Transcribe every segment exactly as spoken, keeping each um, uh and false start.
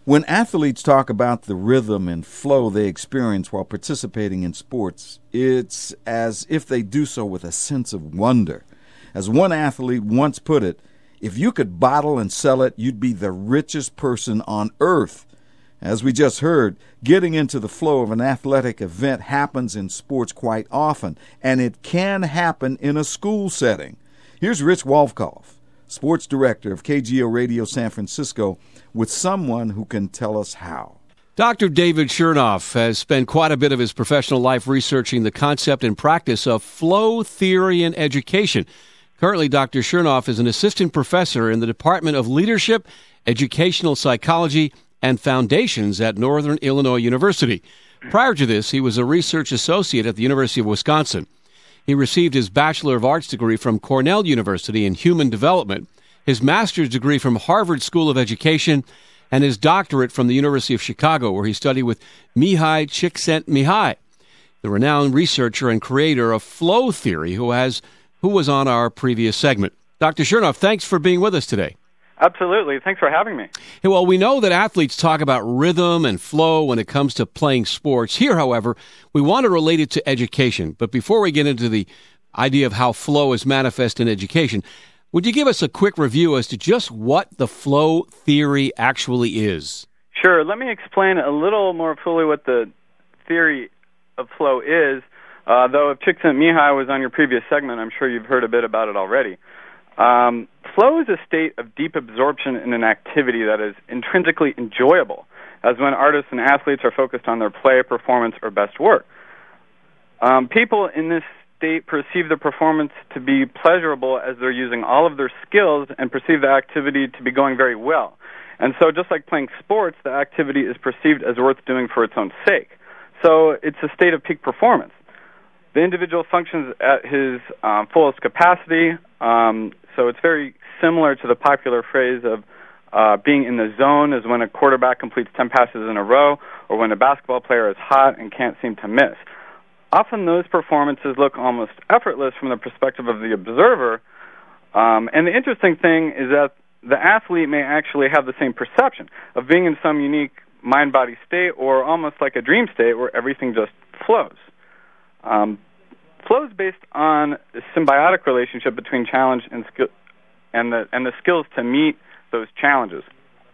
When athletes talk about the rhythm and flow they experience while participating in sports, it's as if they do so with a sense of wonder. As one athlete once put it, if you could bottle and sell it, you'd be the richest person on earth. As we just heard, getting into the flow of an athletic event happens in sports quite often, and it can happen in a school setting. Here's Rich Wolfkoff, sports director of K G O Radio San Francisco, with someone who can tell us how. Doctor David Chernoff has spent quite a bit of his professional life researching the concept and practice of flow theory in education. Currently, Doctor Chernoff is an assistant professor in the Department of Leadership, Educational Psychology, and Foundations at Northern Illinois University. Prior to this, he was a research associate at the University of Wisconsin. He received his Bachelor of Arts degree from Cornell University in Human Development, his master's degree from Harvard School of Education, and his doctorate from the University of Chicago, where he studied with Mihai Csikszentmihalyi, the renowned researcher and creator of flow theory, who has who was on our previous segment. Doctor Chernoff, thanks for being with us today. Absolutely. Thanks for having me. Hey, well, we know that athletes talk about rhythm and flow when it comes to playing sports. Here, however, we want to relate it to education. But before we get into the idea of how flow is manifest in education, would you give us a quick review as to just what the flow theory actually is? Sure. Let me explain a little more fully what the theory of flow is. Uh, though if Csikszentmihalyi was on your previous segment, I'm sure you've heard a bit about it already. Um, flow is a state of deep absorption in an activity that is intrinsically enjoyable, as when artists and athletes are focused on their play, performance, or best work. Um, people in this state perceive the performance to be pleasurable as they're using all of their skills and perceive the activity to be going very well. And so just like playing sports, the activity is perceived as worth doing for its own sake. So it's a state of peak performance. The individual functions at his um, fullest capacity, um, so it's very similar to the popular phrase of uh, being in the zone, is when a quarterback completes ten passes in a row, or when a basketball player is hot and can't seem to miss. Often those performances look almost effortless from the perspective of the observer, um, and the interesting thing is that the athlete may actually have the same perception of being in some unique mind-body state, or almost like a dream state where everything just flows. Um, flow is based on a symbiotic relationship between challenge and skill, and the and the skills to meet those challenges.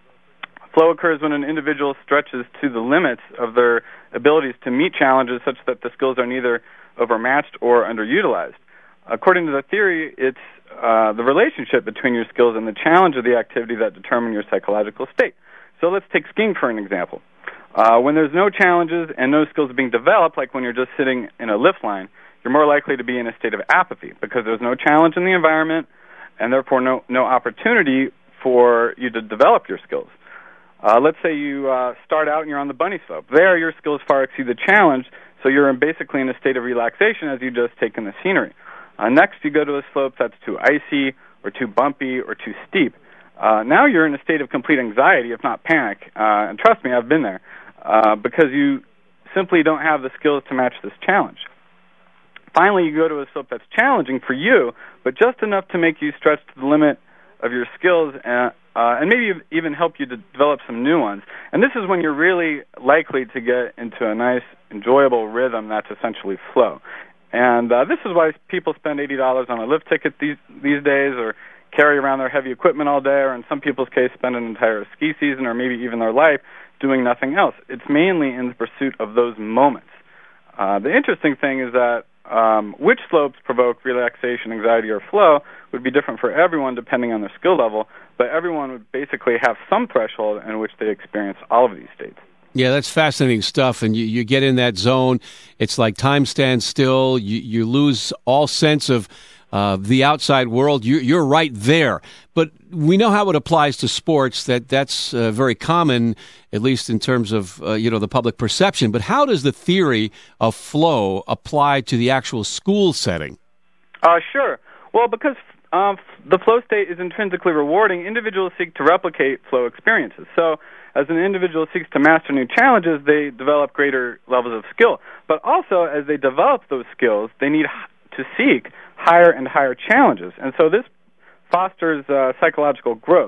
Flow occurs when an individual stretches to the limits of their abilities to meet challenges such that the skills are neither overmatched or underutilized. According to the theory, it's uh, the relationship between your skills and the challenge of the activity that determine your psychological state. So let's take skiing for an example. Uh, when there's no challenges and no skills being developed, like when you're just sitting in a lift line, you're more likely to be in a state of apathy because there's no challenge in the environment and therefore no, no opportunity for you to develop your skills. Uh, let's say you uh, start out and you're on the bunny slope. There, your skills far exceed the challenge, so you're in basically in a state of relaxation as you just take in the scenery. Uh, next, you go to a slope that's too icy or too bumpy or too steep. Uh, now you're in a state of complete anxiety, if not panic. Uh, and trust me, I've been there. Uh, because you simply don't have the skills to match this challenge. Finally, you go to a slope that's challenging for you, but just enough to make you stretch to the limit of your skills and, uh, and maybe even help you to develop some new ones. And this is when you're really likely to get into a nice, enjoyable rhythm that's essentially flow. And uh, this is why people spend eighty dollars on a lift ticket these, these days, or carry around their heavy equipment all day, or in some people's case spend an entire ski season or maybe even their life doing nothing else. It's mainly in the pursuit of those moments. Uh, the interesting thing is that um, which slopes provoke relaxation, anxiety, or flow would be different for everyone depending on their skill level, but everyone would basically have some threshold in which they experience all of these states. Yeah, that's fascinating stuff, and you, you get in that zone. It's like time stands still. You, you lose all sense of Uh, the outside world. You, you're right there. But we know how it applies to sports, that that's uh, very common, at least in terms of, uh, you know, the public perception. But how does the theory of flow apply to the actual school setting? Uh, sure. Well, because uh, the flow state is intrinsically rewarding, individuals seek to replicate flow experiences. So as an individual seeks to master new challenges, they develop greater levels of skill. But also, as they develop those skills, they need to seek higher and higher challenges. And so this fosters uh, psychological growth.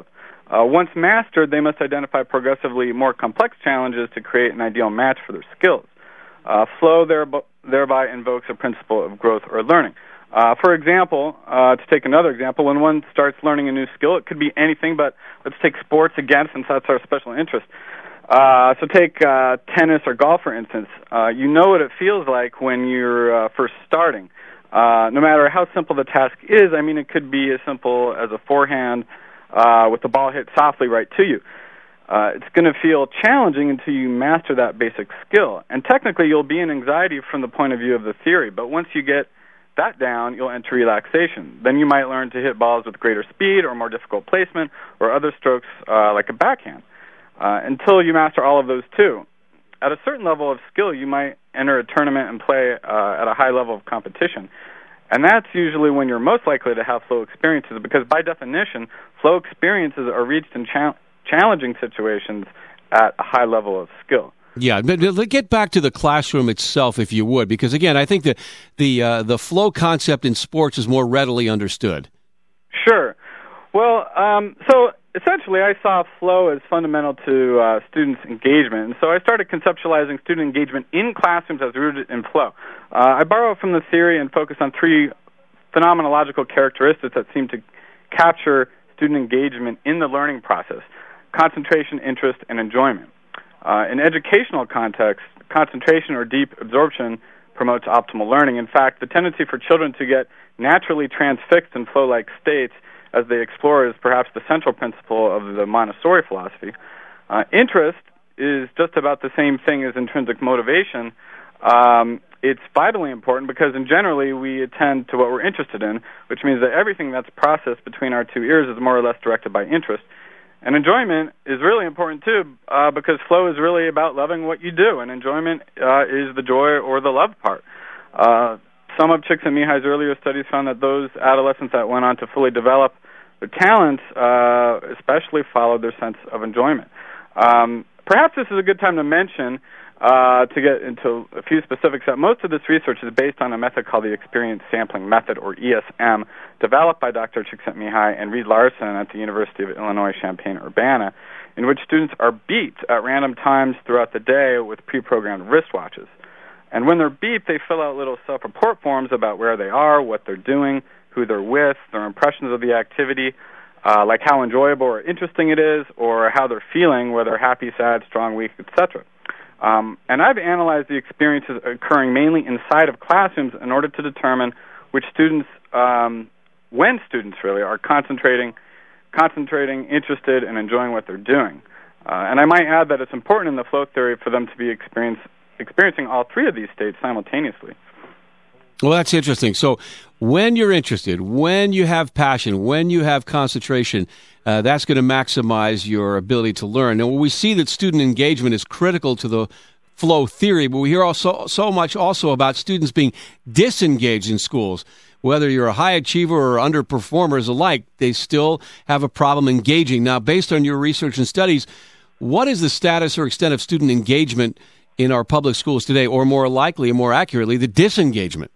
Uh, once mastered, they must identify progressively more complex challenges to create an ideal match for their skills. Uh, flow thereby, thereby invokes a principle of growth or learning. Uh, for example, uh, to take another example, when one starts learning a new skill, it could be anything, but let's take sports again since that's our special interest. Uh, so take uh, tennis or golf, for instance. Uh, you know what it feels like when you're uh, first starting. Uh, no matter how simple the task is, I mean, it could be as simple as a forehand uh, with the ball hit softly right to you. Uh, it's going to feel challenging until you master that basic skill. And technically, you'll be in anxiety from the point of view of the theory, but once you get that down, you'll enter relaxation. Then you might learn to hit balls with greater speed or more difficult placement or other strokes uh, like a backhand uh, until you master all of those too. At a certain level of skill, you might enter a tournament and play uh, at a high level of competition. And that's usually when you're most likely to have flow experiences because by definition, flow experiences are reached in cha- challenging situations at a high level of skill. Yeah, but let's get back to the classroom itself, if you would, because again, I think that the uh, the flow concept in sports is more readily understood. Sure. Well, um, so essentially, I saw flow as fundamental to uh, students' engagement, and so I started conceptualizing student engagement in classrooms as rooted in flow. Uh, I borrow from the theory and focus on three phenomenological characteristics that seem to capture student engagement in the learning process: concentration, interest, and enjoyment. Uh, in educational context, concentration or deep absorption promotes optimal learning. In fact, the tendency for children to get naturally transfixed in flow-like states as they explore is perhaps the central principle of the Montessori philosophy. Uh, interest is just about the same thing as intrinsic motivation. Um, it's vitally important because, in generally, we attend to what we're interested in, which means that everything that's processed between our two ears is more or less directed by interest. And enjoyment is really important, too, uh, because flow is really about loving what you do, and enjoyment uh, is the joy or the love part. Uh, some of Csikszentmihalyi's earlier studies found that those adolescents that went on to fully develop their talents uh, especially followed their sense of enjoyment. Um, perhaps this is a good time to mention, uh, to get into a few specifics, that most of this research is based on a method called the Experience Sampling Method, or E S M, developed by Doctor Csikszentmihalyi and Reed Larson at the University of Illinois Champaign-Urbana, in which students are beeped at random times throughout the day with pre-programmed wristwatches. And when they're beeped, they fill out little self-report forms about where they are, what they're doing, who they're with, their impressions of the activity, uh, like how enjoyable or interesting it is, or how they're feeling, whether happy, sad, strong, weak, et cetera. Um, and I've analyzed the experiences occurring mainly inside of classrooms in order to determine which students, um, when students really are concentrating, concentrating, interested, and enjoying what they're doing. Uh, and I might add that it's important in the flow theory for them to be experience, experiencing all three of these states simultaneously. Well, that's interesting. So when you're interested, when you have passion, when you have concentration, uh, that's going to maximize your ability to learn. And we see that student engagement is critical to the flow theory, but we hear also so much also about students being disengaged in schools. Whether you're a high achiever or underperformers alike, they still have a problem engaging. Now, based on your research and studies, what is the status or extent of student engagement in our public schools today, or more likely, or more accurately, the disengagement?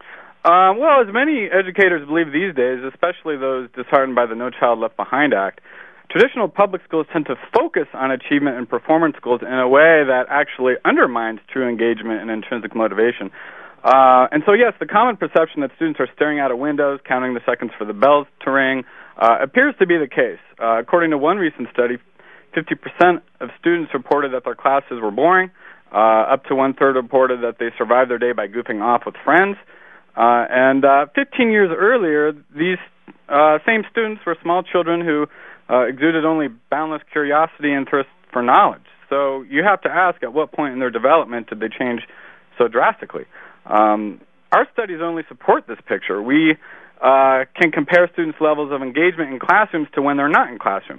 Uh, well, as many educators believe these days, especially those disheartened by the No Child Left Behind Act, traditional public schools tend to focus on achievement and performance goals in a way that actually undermines true engagement and intrinsic motivation. Uh, and so, yes, the common perception that students are staring out of windows, counting the seconds for the bells to ring, uh, appears to be the case. Uh, according to one recent study, fifty percent of students reported that their classes were boring. Uh, up to one-third reported that they survived their day by goofing off with friends. Uh, and uh, fifteen years earlier, these uh, same students were small children who uh, exuded only boundless curiosity and thirst for knowledge. So you have to ask, at what point in their development did they change so drastically? Um, our studies only support this picture. We uh, can compare students' levels of engagement in classrooms to when they're not in classrooms.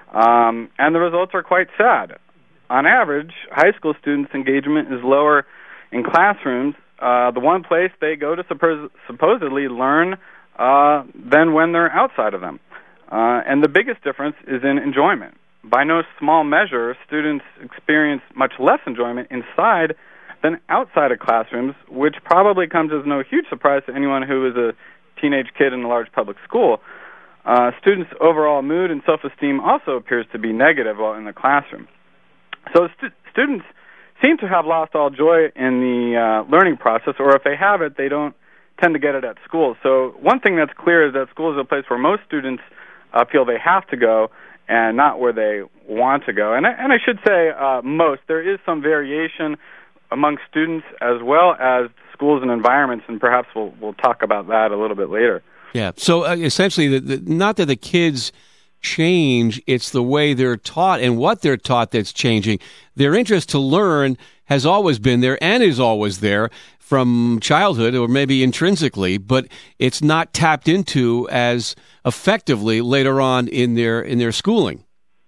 Um, and the results are quite sad. On average, high school students' engagement is lower in classrooms, uh, the one place they go to suppos- supposedly learn, uh, than when they're outside of them. Uh, and the biggest difference is in enjoyment. By no small measure, students experience much less enjoyment inside than outside of classrooms, which probably comes as no huge surprise to anyone who is a teenage kid in a large public school. uh, students' overall mood and self-esteem also appears to be negative while in the classroom. So stu- students seem to have lost all joy in the uh, learning process, or if they have it, they don't tend to get it at school. So one thing that's clear is that school is a place where most students uh, feel they have to go and not where they want to go. And I, and I should say uh, most. There is some variation among students as well as schools and environments, and perhaps we'll we'll talk about that a little bit later. Yeah. So uh, essentially, the, the, not that the kids change, it's the way they're taught and what they're taught that's changing. Their interest to learn has always been there and is always there from childhood or maybe intrinsically, but it's not tapped into as effectively later on in their in their schooling.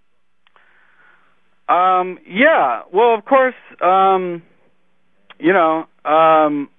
Um, yeah. Well, of course, um, you know, um,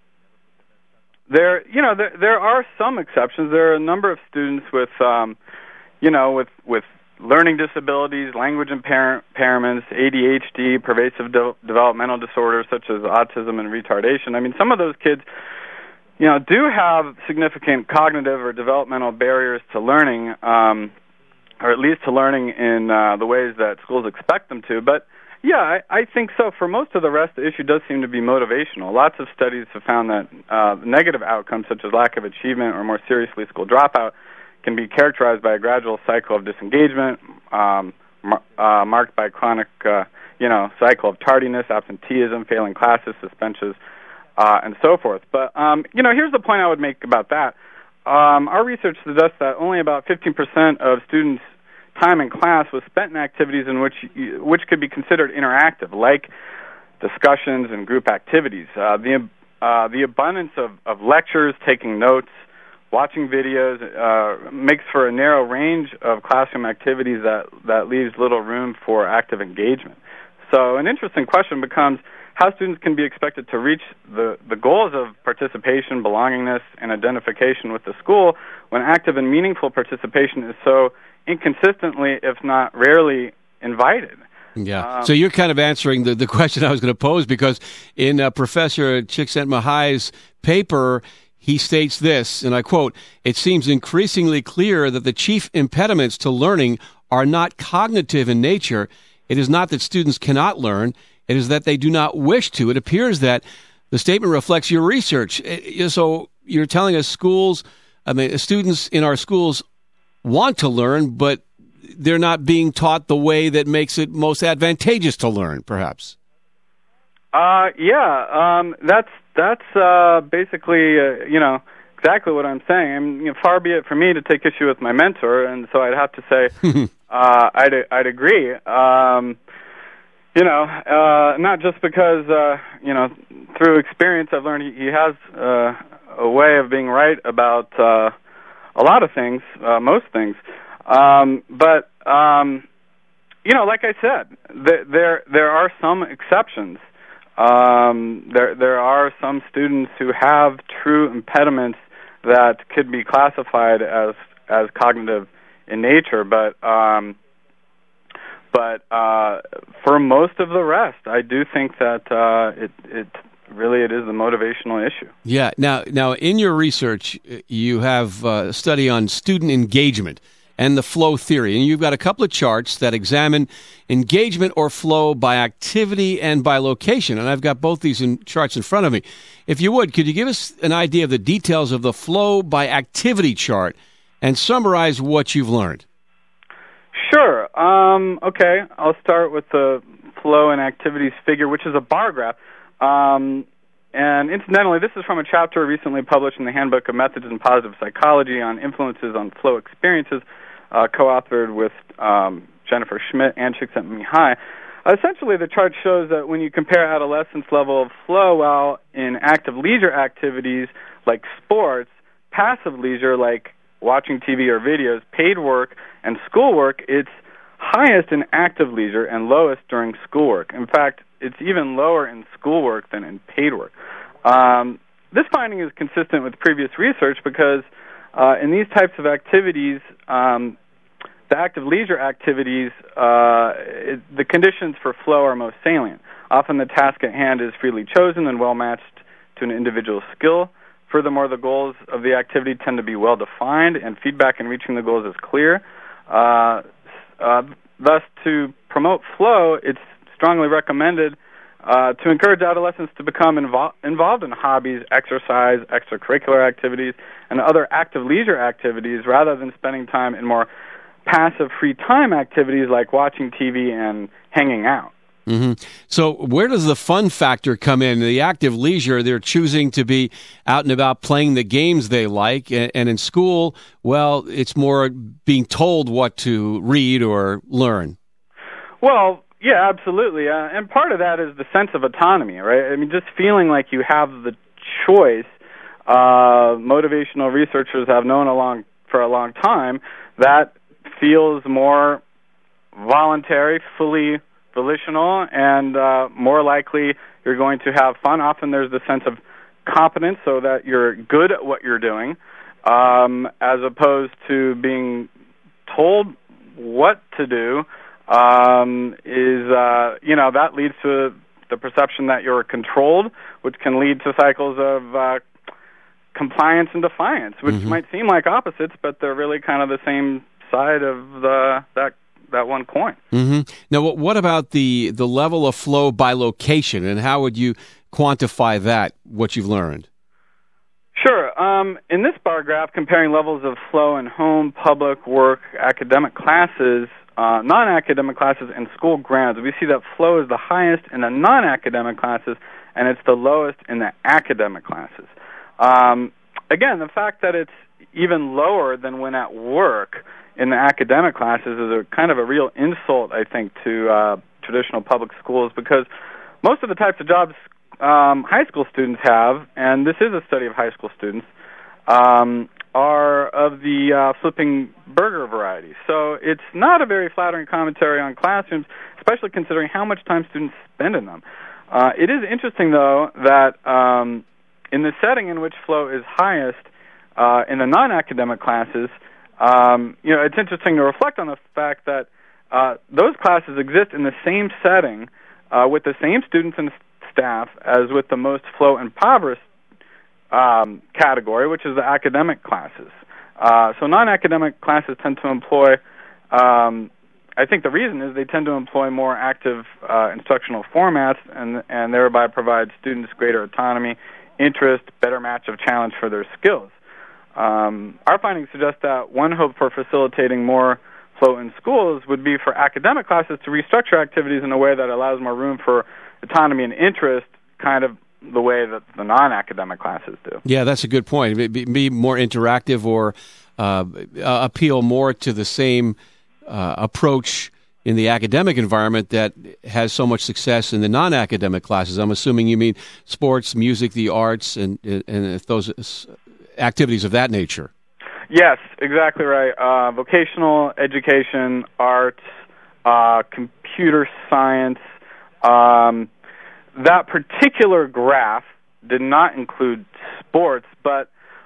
there you know there there are some exceptions. There are a number of students with um, you know with with learning disabilities, language impair- impairments, A D H D, pervasive de- developmental disorders such as autism and retardation. I mean, some of those kids, you know, do have significant cognitive or developmental barriers to learning, um, or at least to learning in uh, the ways that schools expect them to. But, yeah, I, I think so. For most of the rest, the issue does seem to be motivational. Lots of studies have found that uh, negative outcomes, such as lack of achievement or more seriously school dropout, can be characterized by a gradual cycle of disengagement, um, mar- uh, marked by chronic, uh, you know, cycle of tardiness, absenteeism, failing classes, suspensions, uh, and so forth. But, um, you know, here's the point I would make about that. Um, our research suggests that only about fifteen percent of students' time in class was spent in activities in which which could be considered interactive, like discussions and group activities. Uh, the uh, the abundance of, of lectures, taking notes, watching videos uh, makes for a narrow range of classroom activities that, that leaves little room for active engagement. So an interesting question becomes how students can be expected to reach the, the goals of participation, belongingness, and identification with the school when active and meaningful participation is so inconsistently, if not rarely, invited. Yeah. Um, so you're kind of answering the, the question I was going to pose, because in uh, Professor Csikszentmihalyi's paper, he states this, and I quote, "It seems increasingly clear that the chief impediments to learning are not cognitive in nature. It is not that students cannot learn. It is that they do not wish to." It appears that the statement reflects your research. So you're telling us schools, I mean, students in our schools want to learn, but they're not being taught the way that makes it most advantageous to learn, perhaps. Uh, yeah, um, that's that's uh, basically, uh, you know, exactly what I'm saying. I mean, you know, far be it for me to take issue with my mentor, and so I'd have to say uh, I'd I'd agree. Um, you know, uh, not just because uh, you know through experience I've learned he, he has uh, a way of being right about uh, a lot of things, uh, most things, um, but um, you know, like I said, th- there there are some exceptions. Um, there there are some students who have true impediments that could be classified as as cognitive in nature, but um, but uh, for most of the rest, I do think that uh, it it really it is a motivational issue. Yeah. Now now in your research, you have a study on student engagement and the flow theory. And you've got a couple of charts that examine engagement or flow by activity and by location. And I've got both these in charts in front of me. If you would, could you give us an idea of the details of the flow by activity chart and summarize what you've learned? Sure. Um, okay, I'll start with the flow and activities figure, which is a bar graph. Um, and incidentally, this is from a chapter recently published in the Handbook of Methods in Positive Psychology on influences on flow experiences, Uh, co-authored with um, Jennifer Schmidt and Csikszentmihalyi. Essentially, the chart shows that when you compare adolescents' level of flow while in active leisure activities like sports, passive leisure like watching T V or videos, paid work, and schoolwork, it's highest in active leisure and lowest during schoolwork. In fact, it's even lower in schoolwork than in paid work. Um, this finding is consistent with previous research because uh, in these types of activities, um, the active leisure activities, uh, it, the conditions for flow are most salient. Often the task at hand is freely chosen and well matched to an individual's skill. Furthermore, the goals of the activity tend to be well defined, and feedback in reaching the goals is clear. Uh, uh, thus, to promote flow, it's strongly recommended uh, to encourage adolescents to become invo- involved in hobbies, exercise, extracurricular activities, and other active leisure activities rather than spending time in more passive free time activities like watching T V and hanging out. Mm-hmm. So where does the fun factor come in? The active leisure, they're choosing to be out and about playing the games they like, and, and in school, well, it's more being told what to read or learn. Well, yeah, absolutely. Uh, and part of that is the sense of autonomy, right? I mean, just feeling like you have the choice. Uh, motivational researchers have known along for a long time that feels more voluntary, fully volitional, and uh, more likely you're going to have fun. Often there's the sense of competence, so that you're good at what you're doing, um, as opposed to being told what to do. Um, is uh, you know that leads to the perception that you're controlled, which can lead to cycles of uh, compliance and defiance, which mm-hmm. might seem like opposites, but they're really kind of the same side of the that. that one coin. Mm-hmm. Now, what about the the level of flow by location, and how would you quantify that, what you've learned? Sure. Um, in this bar graph, comparing levels of flow in home, public, work, academic classes, uh, non-academic classes, and school grounds, we see that flow is the highest in the non-academic classes, and it's the lowest in the academic classes. Um, again, the fact that it's even lower than when at work in the academic classes is a kind of a real insult, I think, to uh, traditional public schools, because most of the types of jobs um, high school students have, and this is a study of high school students, um, are of the uh, flipping burger variety. So it's not a very flattering commentary on classrooms, especially considering how much time students spend in them. Uh, it is interesting, though, that um, in the setting in which flow is highest uh, in the non-academic classes, Um, you know, it's interesting to reflect on the fact that uh, those classes exist in the same setting uh, with the same students and staff as with the most flow-impoverished um, category, which is the academic classes. Uh, so non-academic classes tend to employ, um, I think the reason is they tend to employ more active uh, instructional formats and, and thereby provide students greater autonomy, interest, better match of challenge for their skills. Um, our findings suggest that one hope for facilitating more flow in schools would be for academic classes to restructure activities in a way that allows more room for autonomy and interest, kind of the way that the non-academic classes do. Yeah, that's a good point. Be, be more interactive, or uh, appeal more to the same uh, approach in the academic environment that has so much success in the non-academic classes. I'm assuming you mean sports, music, the arts, and and if those activities of that nature. Yes, exactly right. Uh, vocational education, arts, uh, computer science. Um, that particular graph did not include sports, but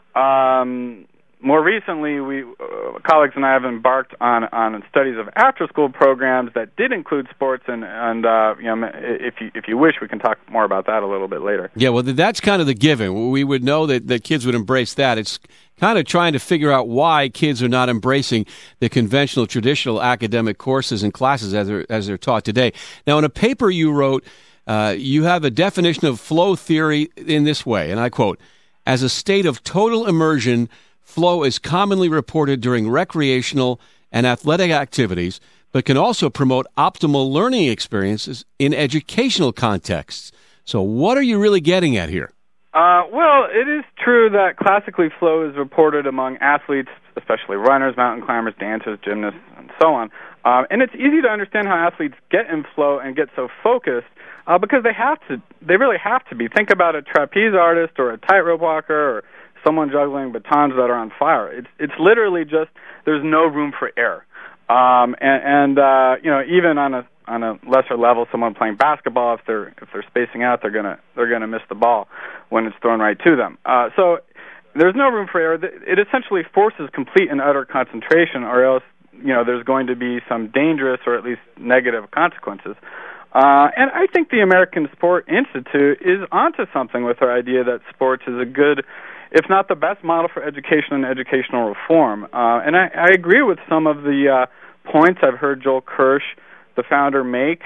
um, more recently, we uh, colleagues and I have embarked on, on studies of after-school programs that did include sports, and, and uh, you know, if you if you wish, we can talk more about that a little bit later. Yeah, well, that's kind of the given. We would know that, that kids would embrace that. It's kind of trying to figure out why kids are not embracing the conventional, traditional academic courses and classes as they're, as they're taught today. Now, in a paper you wrote, uh, you have a definition of flow theory in this way, and I quote, "As a state of total immersion, flow is commonly reported during recreational and athletic activities, but can also promote optimal learning experiences in educational contexts." So what are you really getting at here? Uh, well, it is true that classically flow is reported among athletes, especially runners, mountain climbers, dancers, gymnasts, and so on. Uh, and it's easy to understand how athletes get in flow and get so focused uh, because they have to. They really have to be. Think about a trapeze artist or a tightrope walker or someone juggling batons that are on fire. It's it's literally just there's no room for error. Um, and and uh, you know, even on a on a lesser level, someone playing basketball, if they're if they're spacing out, they're gonna they're gonna miss the ball when it's thrown right to them. Uh, so there's no room for error. It essentially forces complete and utter concentration, or else you know there's going to be some dangerous or at least negative consequences. Uh, and I think the American Sport Institute is onto something with their idea that sports is a good, if not the best model for education and educational reform. Uh, and I, I agree with some of the uh, points I've heard Joel Kirsch, the founder, make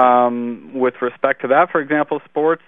um, with respect to that. For example, sports,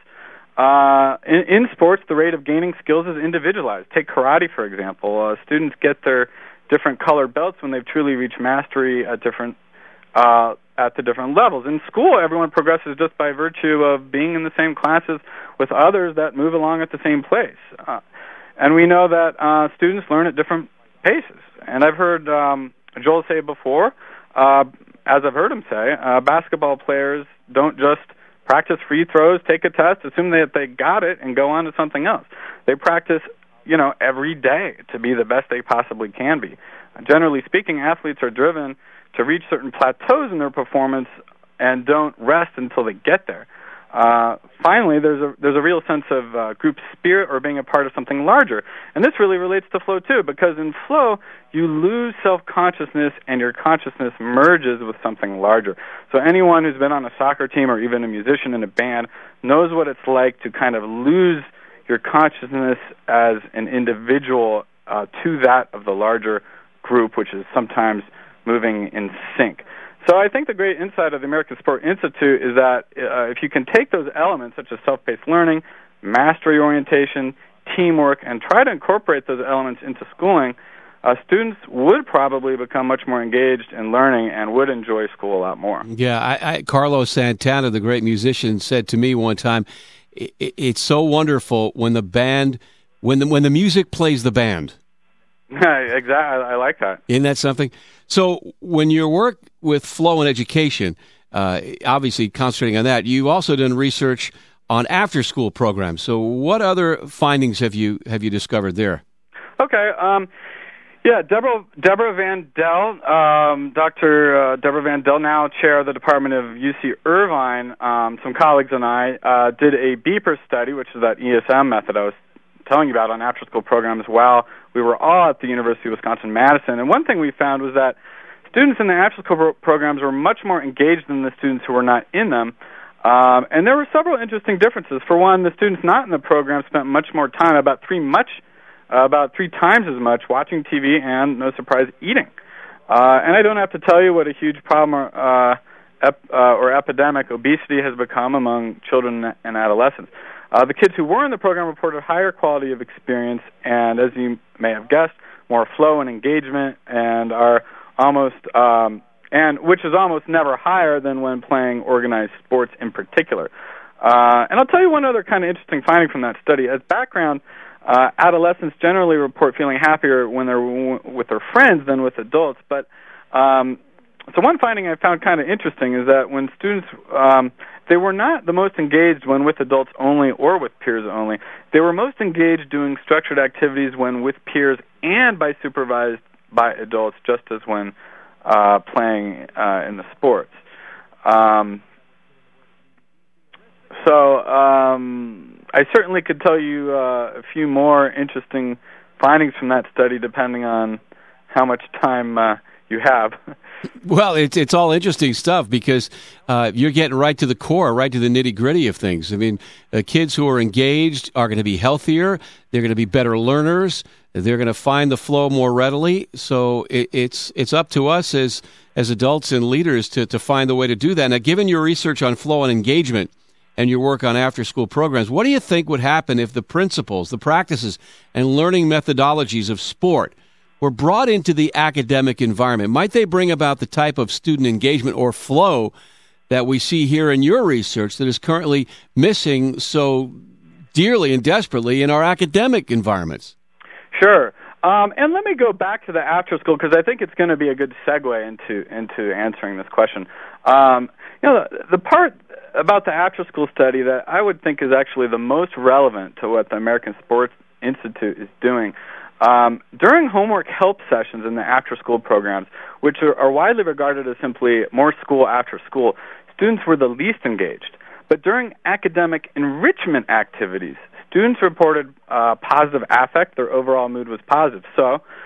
uh, in, in sports, the rate of gaining skills is individualized. Take karate, for example. Uh, students get their different colored belts when they've truly reached mastery at different uh, at the different levels. In school, everyone progresses just by virtue of being in the same classes with others that move along at the same pace. Uh, and we know that uh, students learn at different paces. And I've heard um, Joel say before, uh, as I've heard him say, uh, basketball players don't just practice free throws, take a test, assume that they got it, and go on to something else. They practice, you know, every day to be the best they possibly can be. Generally speaking, athletes are driven to reach certain plateaus in their performance and don't rest until they get there. Uh, finally, there's a there's a real sense of uh, group spirit or being a part of something larger. And this really relates to flow, too, because in flow, you lose self-consciousness and your consciousness merges with something larger. So anyone who's been on a soccer team or even a musician in a band knows what it's like to kind of lose your consciousness as an individual uh, to that of the larger group, which is sometimes moving in sync. So I think the great insight of the American Sport Institute is that uh, if you can take those elements, such as self-paced learning, mastery orientation, teamwork, and try to incorporate those elements into schooling, uh, students would probably become much more engaged in learning and would enjoy school a lot more. Yeah, I, I, Carlos Santana, the great musician, said to me one time, it, it's so wonderful when the band, when the, when the music plays the band. Exactly. I like that. Isn't that something? So when you work with flow in education, uh, obviously concentrating on that, you've also done research on after-school programs. So what other findings have you have you discovered there? Okay. Um, yeah, Deborah, Deborah Van Del, um, Doctor Uh, Deborah Van Del, now chair of the Department of U C Irvine, um, some colleagues and I uh, did a BEEPER study, which is that E S M method I was telling you about on after-school programs while we were all at the University of Wisconsin-Madison. And one thing we found was that students in the after-school pro- programs were much more engaged than the students who were not in them. Um, and there were several interesting differences. For one, the students not in the program spent much more time, about three much, uh, about three times as much, watching T V and, no surprise, eating. Uh, and I don't have to tell you what a huge problem uh, ep- uh, or epidemic obesity has become among children and adolescents. Uh, the kids who were in the program reported higher quality of experience and, as you may have guessed, more flow and engagement, and are almost um, and which is almost never higher than when playing organized sports in particular. Uh, and I'll tell you one other kind of interesting finding from that study. As background, uh, adolescents generally report feeling happier when they're w- with their friends than with adults. But um, so one finding I found kind of interesting is that when students um, they were not the most engaged when with adults only or with peers only. They were most engaged doing structured activities when with peers and by supervised by adults, just as when uh, playing uh, in the sports. Um, so um, I certainly could tell you uh, a few more interesting findings from that study, depending on how much time uh, you have. Well, it's it's all interesting stuff because uh, you're getting right to the core, right to the nitty-gritty of things. I mean, uh, kids who are engaged are going to be healthier. They're going to be better learners. They're going to find the flow more readily. So it, it's it's up to us as as adults and leaders to, to find the way to do that. Now, given your research on flow and engagement and your work on after-school programs, what do you think would happen if the principles, the practices, and learning methodologies of sport were brought into the academic environment? Might they bring about the type of student engagement or flow that we see here in your research that is currently missing so dearly and desperately in our academic environments? Sure. Um, and let me go back to the after school because I think it's going to be a good segue into into answering this question. Um, you know, the, the part about the after school study that I would think is actually the most relevant to what the American Sports Institute is doing. Um, during homework help sessions in the after-school programs, which are, are widely regarded as simply more school after school, students were the least engaged. But during academic enrichment activities, students reported uh, positive affect. Their overall mood was positive. So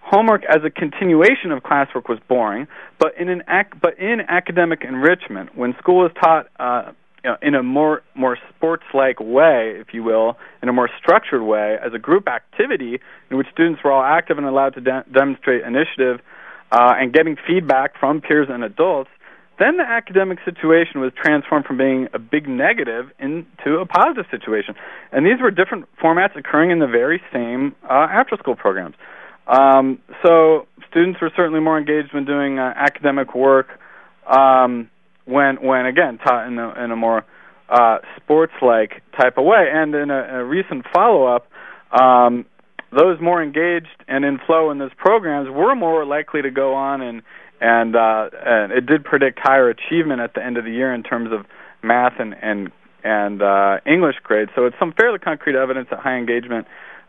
homework as a continuation of classwork was boring, but in an ac- but in academic enrichment, when school is taught uh, you know, in a more more sports-like way, if you will, in a more structured way, as a group activity in which students were all active and allowed to de- demonstrate initiative uh, and getting feedback from peers and adults, then the academic situation was transformed from being a big negative into a positive situation. And these were different formats occurring in the very same uh, after-school programs. Um, so students were certainly more engaged when doing uh, academic work um, when, when again, taught in a, in a more uh, sports-like type of way. And in a, a recent follow-up, um, those more engaged and in flow in those programs were more likely to go on and And, uh, and it did predict higher achievement at the end of the year in terms of math and and, and uh, English grades. So it's some fairly concrete evidence that high engagement,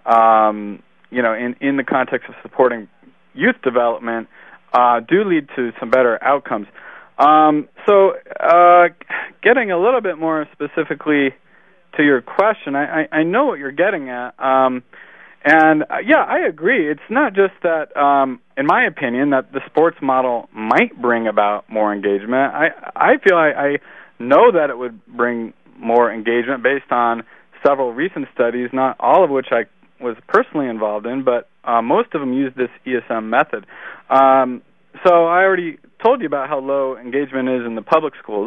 um, you know, in, in the context of supporting youth development, uh, do lead to some better outcomes. Um, so uh, getting a little bit more specifically to your question, I, I, I know what you're getting at. Um, And, uh, yeah, I agree. It's not just that, um, in my opinion, that the sports model might bring about more engagement. I, I feel I, I know that it would bring more engagement based on several recent studies, not all of which I was personally involved in, but uh, most of them use this E S M method. Um, so I already told you about how low engagement is in the public schools.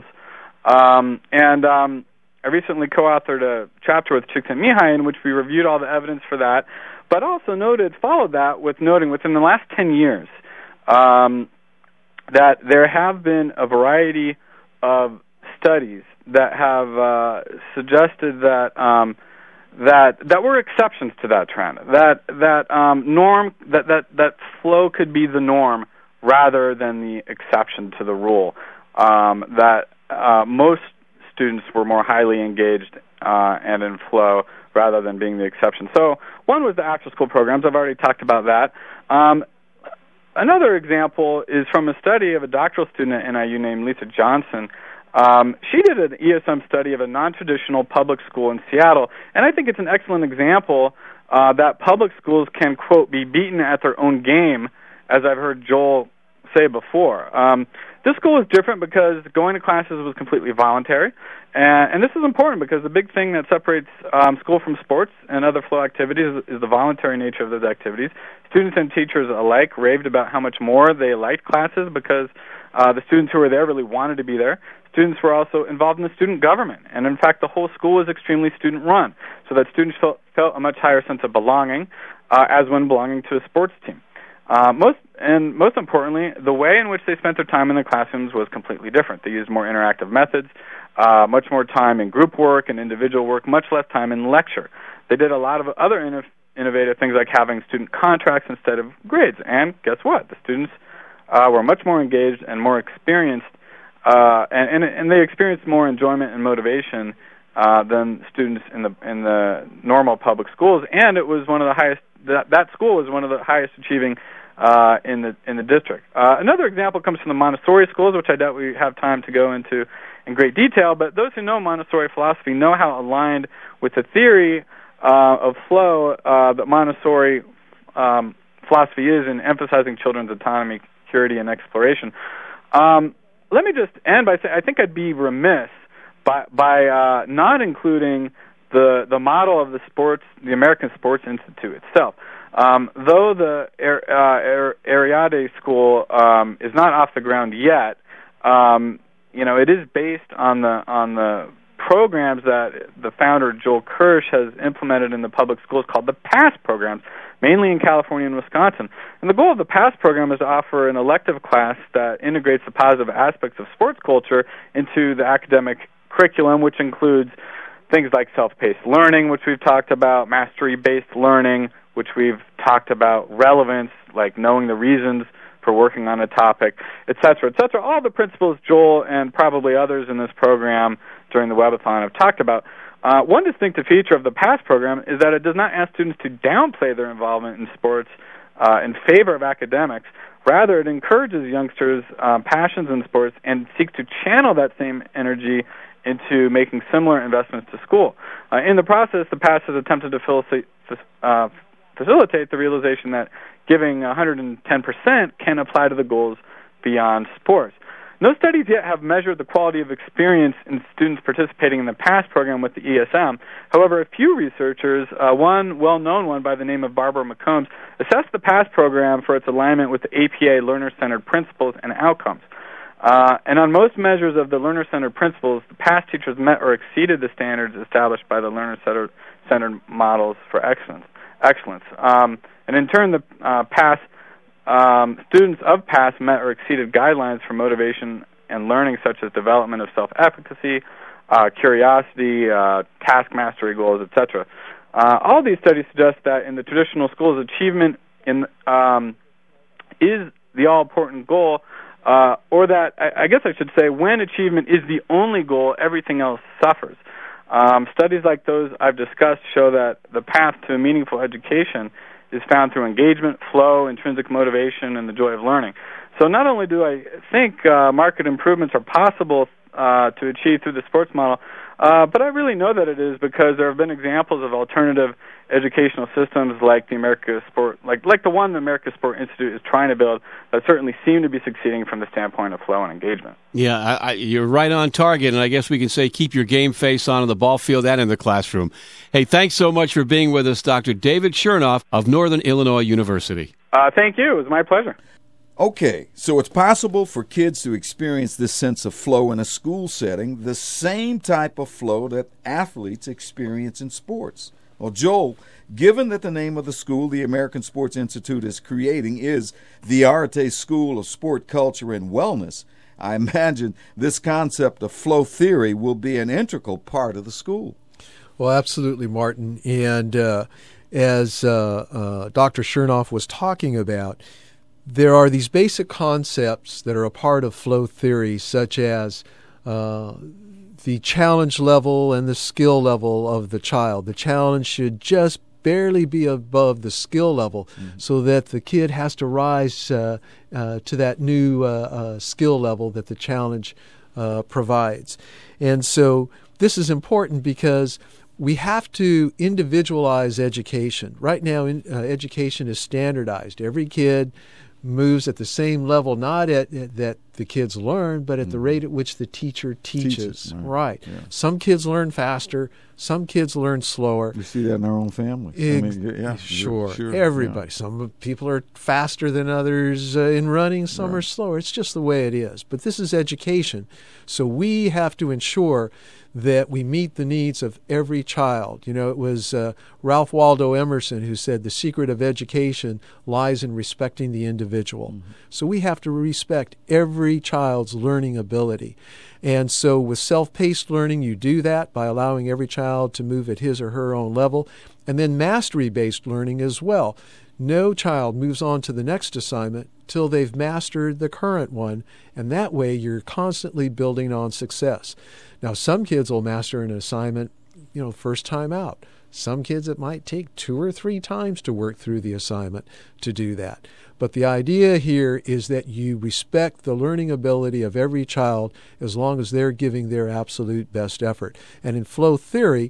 Um, and um, I recently co-authored a chapter with Csikszentmihalyi in which we reviewed all the evidence for that, but also noted, followed that with noting within the last ten years um, that there have been a variety of studies that have uh, suggested that um, that that were exceptions to that trend, that that um, norm, that, that that flow could be the norm rather than the exception to the rule, um, that uh, most students were more highly engaged uh, and in flow rather than being the exception. So one was the after-school programs. I've already talked about that. Um, another example is from a study of a doctoral student at N I U named Lisa Johnson. Um, she did an E S M study of a non-traditional public school in Seattle, and I think it's an excellent example uh, that public schools can, quote, be beaten at their own game, as I've heard Joel say before. Um, This school is different because going to classes was completely voluntary, and, and this is important because the big thing that separates um, school from sports and other flow activities is, is the voluntary nature of those activities. Students and teachers alike raved about how much more they liked classes because uh, the students who were there really wanted to be there. Students were also involved in the student government, and in fact the whole school was extremely student-run, so that students felt, felt a much higher sense of belonging uh, as when belonging to a sports team. Uh, most and most importantly, the way in which they spent their time in the classrooms was completely different. They used more interactive methods, uh, much more time in group work and individual work, much less time in lecture. They did a lot of other inno- innovative things like having student contracts instead of grades. And guess what? The students uh, were much more engaged and more experienced, uh, and, and and they experienced more enjoyment and motivation uh, than students in the in the normal public schools. And it was one of the highest. That that school was one of the highest achieving Uh, in the in the district. Uh, another example comes from the Montessori schools, which I doubt we have time to go into in great detail, but those who know Montessori philosophy know how aligned with the theory uh, of flow uh, that Montessori um, philosophy is in emphasizing children's autonomy, security, and exploration. Um, let me just end by saying I think I'd be remiss by, by uh, not including the, the model of the sports, the American Sports Institute itself. Um, though the uh, Ariadne School um, is not off the ground yet, um, you know, it is based on the on the programs that the founder Joel Kirsch has implemented in the public schools called the PASS programs, mainly in California and Wisconsin. And the goal of the PASS program is to offer an elective class that integrates the positive aspects of sports culture into the academic curriculum, which includes things like self-paced learning, which we've talked about, mastery-based learning, which we've talked about, relevance, like knowing the reasons for working on a topic, et cetera, et cetera. All the principles Joel and probably others in this program during the webathon have talked about. Uh, one distinctive feature of the PASS program is that it does not ask students to downplay their involvement in sports uh, in favor of academics. Rather, it encourages youngsters' uh, passions in sports and seeks to channel that same energy into making similar investments to school. Uh, in the process, the PASS has attempted to facilitate, uh, facilitate the realization that giving one hundred ten percent can apply to the goals beyond sports. No studies yet have measured the quality of experience in students participating in the PASS program with the E S M. However, a few researchers, uh, one well-known one by the name of Barbara McCombs, assessed the PASS program for its alignment with the A P A learner-centered principles and outcomes. Uh, and on most measures of the learner-centered principles, the PASS teachers met or exceeded the standards established by the learner-centered models for excellence. excellence. Um, and in turn, the uh, PASS Um, students of PASS met or exceeded guidelines for motivation and learning, such as development of self-efficacy, uh, curiosity, uh, task mastery goals, et cetera. Uh, all these studies suggest that in the traditional schools, achievement in um, is the all-important goal, uh, or that, I, I guess I should say, when achievement is the only goal, everything else suffers. Um, studies like those I've discussed show that the path to a meaningful education is found through engagement, flow, intrinsic motivation, and the joy of learning. So not only do I think uh, market improvements are possible uh, to achieve through the sports model, uh, but I really know that it is because there have been examples of alternative educational systems like the America Sport, like like the one the America Sport Institute is trying to build, that certainly seem to be succeeding from the standpoint of flow and engagement. Yeah, I, I, you're right on target, and I guess we can say keep your game face on in the ball field and in the classroom. Hey, thanks so much for being with us, Doctor David Chernoff of Northern Illinois University. Uh, thank you. It was my pleasure. Okay, so it's possible for kids to experience this sense of flow in a school setting, the same type of flow that athletes experience in sports. Well, Joel, given that the name of the school the American Sports Institute is creating is the Arete School of Sport Culture and Wellness, I imagine this concept of flow theory will be an integral part of the school. Well, absolutely, Martin. And uh, as uh, uh, Doctor Chernoff was talking about, there are these basic concepts that are a part of flow theory, such as uh, the challenge level and the skill level of the child. The challenge should just barely be above the skill level, mm-hmm. so that the kid has to rise uh, uh, to that new uh, uh, skill level that the challenge uh, provides. And so this is important because we have to individualize education. Right now, in, uh, education is standardized. Every kid moves at the same level, not at, at that the kids learn, but at mm-hmm. the rate at which the teacher teaches. teaches right. right. Yeah. Some kids learn faster. Some kids learn slower. We see that in our own family. Ex- I mean, yeah, sure. sure. Everybody. Yeah. Some people are faster than others uh, in running. Some right. are slower. It's just the way it is. But this is education. So we have to ensure that we meet the needs of every child. You know, it was uh, Ralph Waldo Emerson who said the secret of education lies in respecting the individual. Mm-hmm. So we have to respect every child's learning ability. And so with self-paced learning, you do that by allowing every child to move at his or her own level. And then mastery-based learning as well. No child moves on to the next assignment till they've mastered the current one, and that way you're constantly building on success. Now, some kids will master an assignment, you know, first time out. Some kids, it might take two or three times to work through the assignment to do that. But the idea here is that you respect the learning ability of every child as long as they're giving their absolute best effort. And in flow theory,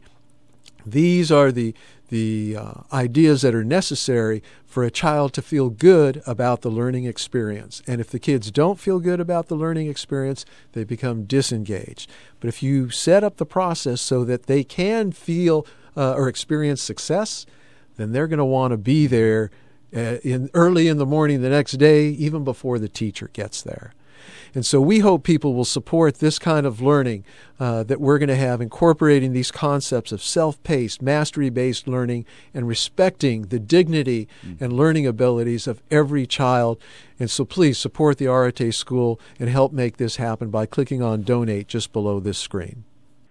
these are the the uh, ideas that are necessary for a child to feel good about the learning experience. And if the kids don't feel good about the learning experience, they become disengaged. But if you set up the process so that they can feel uh, or experience success, then they're going to want to be there uh, in early in the morning the next day, even before the teacher gets there. And so we hope people will support this kind of learning uh, that we're going to have, incorporating these concepts of self-paced, mastery-based learning, and respecting the dignity mm. and learning abilities of every child. And so please support the Arete School and help make this happen by clicking on Donate just below this screen.